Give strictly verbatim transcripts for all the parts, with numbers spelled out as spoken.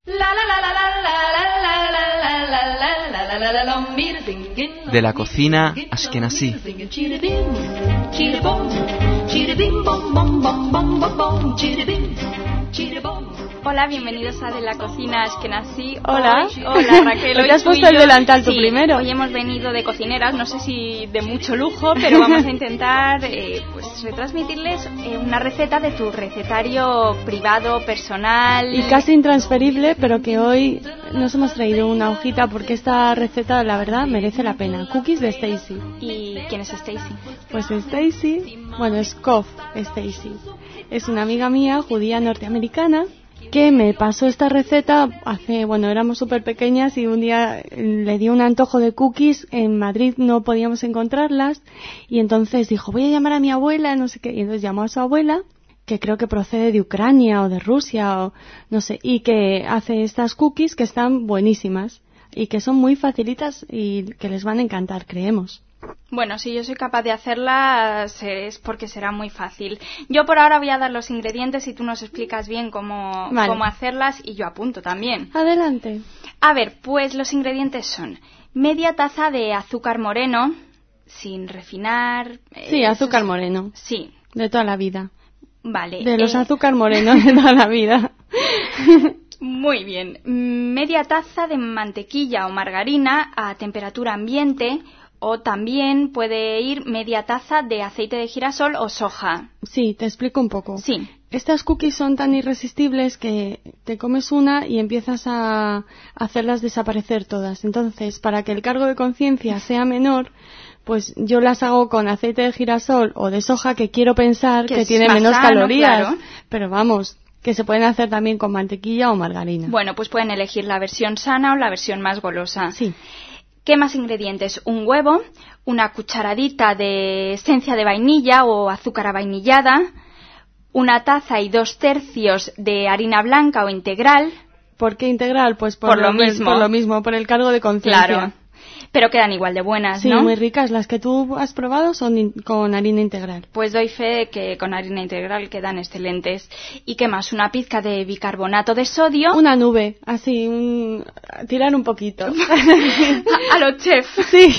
De la cocina ashkenazí. Hola, bienvenidos a De la cocina ashkenazí. Hola. Hoy, hola Raquel. Hoy te has puesto el delantal tú sí, primero. Hoy hemos venido de cocineras, no sé si de mucho lujo, pero vamos a intentar eh, pues retransmitirles eh, una receta de tu recetario privado, personal. Y casi intransferible, pero que hoy nos hemos traído una hojita porque esta receta, la verdad, merece la pena. Cookies de Stacy. ¿Y quién es Stacy? Pues Stacy, bueno, es Kof Stacy. Es una amiga mía, judía norteamericana, que me pasó esta receta hace, bueno, éramos súper pequeñas y un día le dio un antojo de cookies, en Madrid no podíamos encontrarlas y entonces dijo, voy a llamar a mi abuela, no sé qué, y entonces llamó a su abuela, que creo que procede de Ucrania o de Rusia o no sé, y que hace estas cookies que están buenísimas y que son muy facilitas y que les van a encantar, creemos. Bueno, si yo soy capaz de hacerlas es porque será muy fácil. Yo por ahora voy a dar los ingredientes y tú nos explicas bien cómo, vale. cómo hacerlas y yo apunto también. Adelante. A ver, pues los ingredientes son media taza de azúcar moreno, sin refinar. Sí, eh, azúcar es... moreno. Sí. De toda la vida. Vale. De los eh... azúcar morenos de toda la vida. Muy bien. Media taza de mantequilla o margarina a temperatura ambiente. O también puede ir media taza de aceite de girasol o soja. Sí, te explico un poco. Sí. Estas cookies son tan irresistibles que te comes una y empiezas a hacerlas desaparecer todas. Entonces, para que el cargo de conciencia sea menor, pues yo las hago con aceite de girasol o de soja, que quiero pensar que, que tiene menos sano, calorías. Claro. Pero vamos, que se pueden hacer también con mantequilla o margarina. Bueno, pues pueden elegir la versión sana o la versión más golosa. Sí. ¿Qué más ingredientes? Un huevo, una cucharadita de esencia de vainilla o azúcar avainillada, una taza y dos tercios de harina blanca o integral. ¿Por qué integral? Pues por, por lo, lo mismo. Por lo mismo, por el cargo de conciencia. Claro. Pero quedan igual de buenas, sí, ¿no? Sí, muy ricas. Las que tú has probado son in- con harina integral. Pues doy fe que con harina integral quedan excelentes. ¿Y qué más? Una pizca de bicarbonato de sodio. Una nube, así, un... tirar un poquito. a, a los chefs. Sí.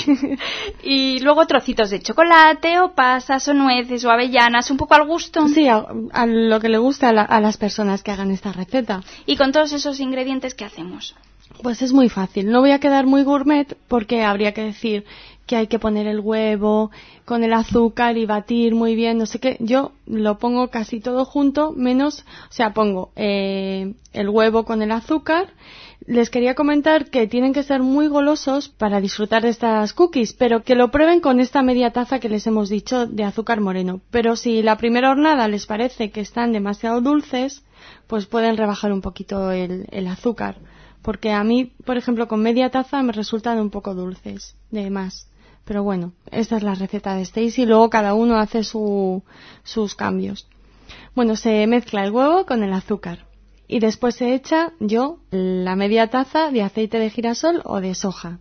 Y luego trocitos de chocolate o pasas o nueces o avellanas, un poco al gusto. Sí, a, a lo que le gusta a, la, a las personas que hagan esta receta. ¿Y con todos esos ingredientes qué hacemos? Pues es muy fácil. No voy a quedar muy gourmet porque habría que decir que hay que poner el huevo con el azúcar y batir muy bien, no sé qué. Yo lo pongo casi todo junto, menos, o sea, pongo eh, el huevo con el azúcar. Les quería comentar que tienen que ser muy golosos para disfrutar de estas cookies, pero que lo prueben con esta media taza que les hemos dicho de azúcar moreno. Pero si la primera hornada les parece que están demasiado dulces, pues pueden rebajar un poquito el, el azúcar. Porque a mí, por ejemplo, con media taza me resultan un poco dulces, de más. Pero bueno, esta es la receta de Stacy y luego cada uno hace su, sus cambios. Bueno, se mezcla el huevo con el azúcar y después se echa yo la media taza de aceite de girasol o de soja.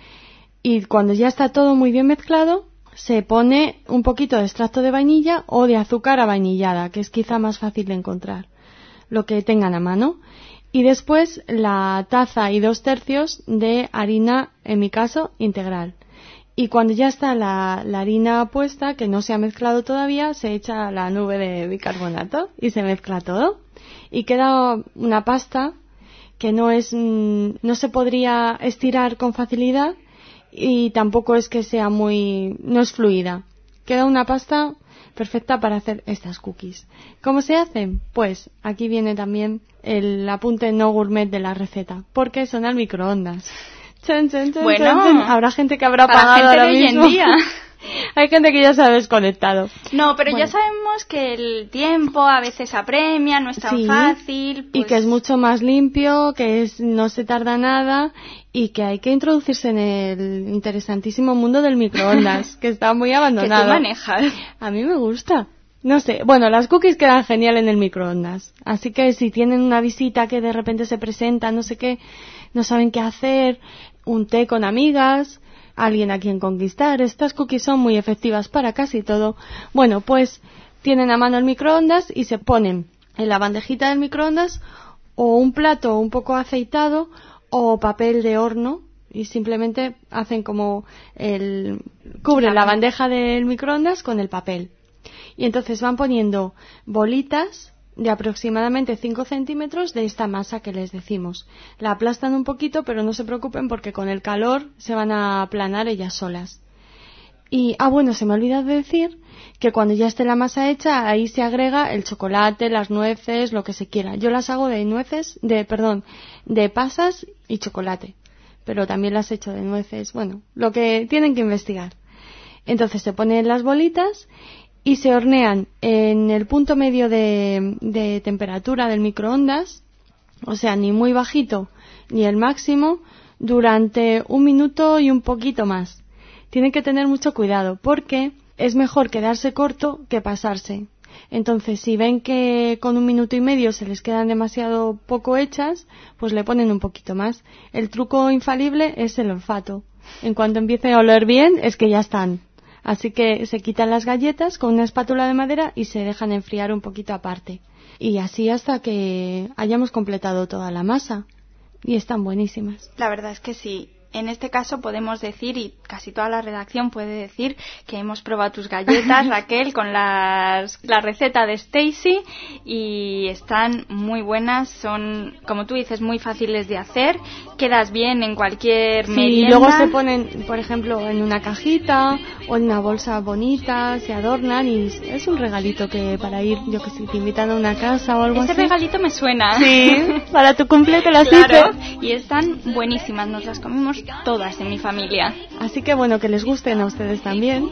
Y cuando ya está todo muy bien mezclado, se pone un poquito de extracto de vainilla o de azúcar avainillada, que es quizá más fácil de encontrar, lo que tengan a mano. Y después la taza y dos tercios de harina, en mi caso, integral. Y cuando ya está la, la harina puesta, que no se ha mezclado todavía, se echa la nube de bicarbonato y se mezcla todo. Y queda una pasta que no es, no se podría estirar con facilidad y tampoco es que sea muy, no es fluida. Queda una pasta perfecta para hacer estas cookies. ¿Cómo se hacen? Pues aquí viene también el apunte no gourmet de la receta, porque son al microondas. Chun, chun, chun, bueno, chun, chun. Habrá gente que habrá para apagado gente ahora de hoy mismo. en día. Hay gente que ya se ha desconectado. No, pero bueno. ya sabemos que el tiempo a veces apremia, no es tan sí, fácil. Pues... Y que es mucho más limpio, que es no se tarda nada y que hay que introducirse en el interesantísimo mundo del microondas, que está muy abandonado. Que tú manejas. A mí me gusta. No sé, bueno, las cookies quedan genial en el microondas. Así que si tienen una visita que de repente se presenta, no sé qué, no saben qué hacer, un té con amigas, alguien a quien conquistar, estas cookies son muy efectivas para casi todo. Bueno, pues tienen a mano el microondas y se ponen en la bandejita del microondas o un plato un poco aceitado o papel de horno y simplemente hacen como el cubren la bandeja del microondas con el papel y entonces van poniendo bolitas de aproximadamente cinco centímetros de esta masa que les decimos. La aplastan un poquito, pero no se preocupen porque con el calor se van a aplanar ellas solas. Y, ah bueno, se me ha olvidado de decir que cuando ya esté la masa hecha, ahí se agrega el chocolate, las nueces, lo que se quiera. Yo las hago de nueces, de, perdón, de pasas y chocolate. Pero también las he hecho de nueces, bueno, lo que tienen que investigar. Entonces se ponen las bolitas y se hornean en el punto medio de, de temperatura del microondas, o sea, ni muy bajito ni el máximo, durante un minuto y un poquito más. Tienen que tener mucho cuidado porque es mejor quedarse corto que pasarse. Entonces, si ven que con un minuto y medio se les quedan demasiado poco hechas, pues le ponen un poquito más. El truco infalible es el olfato. En cuanto empiece a oler bien, es que ya están. Así que se quitan las galletas con una espátula de madera y se dejan enfriar un poquito aparte. Y así hasta que hayamos completado toda la masa. Y están buenísimas. La verdad es que sí. En este caso podemos decir, y casi toda la redacción puede decir, que hemos probado tus galletas, Raquel, con las, la receta de Stacy y están muy buenas, son, como tú dices, muy fáciles de hacer, quedas bien en cualquier sí, merienda. Y luego se ponen, por ejemplo, en una cajita o en una bolsa bonita, se adornan y es un regalito que para ir, yo que sé, te invitan a una casa o algo Ese así. Ese regalito me suena. Sí, para tu cumple te las claro, hice. Y están buenísimas, nos las comimos todas en mi familia. Así que bueno, que les gusten a ustedes también.